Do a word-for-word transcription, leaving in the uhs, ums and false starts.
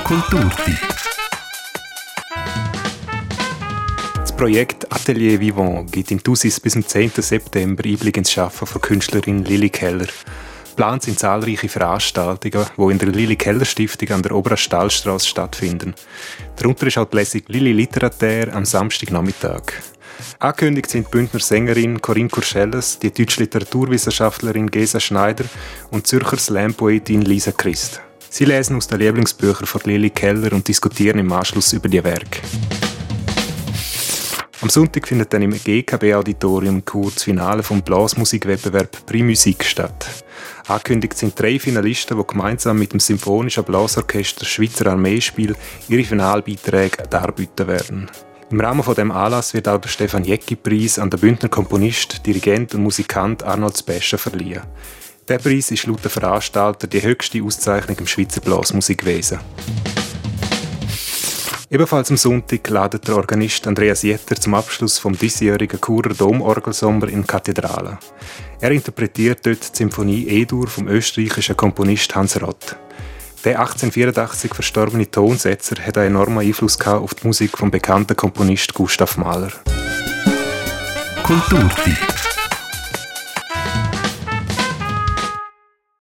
Kulturtipp. Das Projekt Atelier Vivant gibt in Thusis bis zum zehnten September Einblick ins Schaffen von Künstlerin Lili Keller. Geplant sind zahlreiche Veranstaltungen, die in der Lili-Keller-Stiftung an der Oberstallstrasse stattfinden. Darunter ist auch die Lesung Lili Literature am Samstagnachmittag. Angekündigt sind die Bündner Sängerin Corinne Kurschelles, die deutsche Literaturwissenschaftlerin Gesa Schneider und die Zürcher Slam-Poetin Lisa Christ. Sie lesen aus den Lieblingsbüchern von Lili Keller und diskutieren im Anschluss über die Werke. Am Sonntag findet dann im G K B-Auditorium Chur das Finale vom Blasmusikwettbewerb Prix Musique statt. Angekündigt sind drei Finalisten, die gemeinsam mit dem Symphonischen Blasorchester Schweizer Armeespiel ihre Finalbeiträge darbieten werden. Im Rahmen von dem Anlass wird auch der Stefan-Jäcki-Preis an den Bündner Komponist, Dirigent und Musikant Arnold Späscher verliehen. Der Preis ist laut den Veranstalter die höchste Auszeichnung im Schweizer Blasmusikwesen. Ebenfalls am Sonntag ladet der Organist Andreas Jetter zum Abschluss vom diesjährigen Churer Domorgelsommer in Kathedrale. Er interpretiert dort die Symphonie E-Dur vom österreichischen Komponist Hans Rott. Der achtzehnhundertvierundachtzig verstorbene Tonsetzer hat einen enormen Einfluss auf die Musik vom bekannten Komponist Gustav Mahler. Kulturtipp.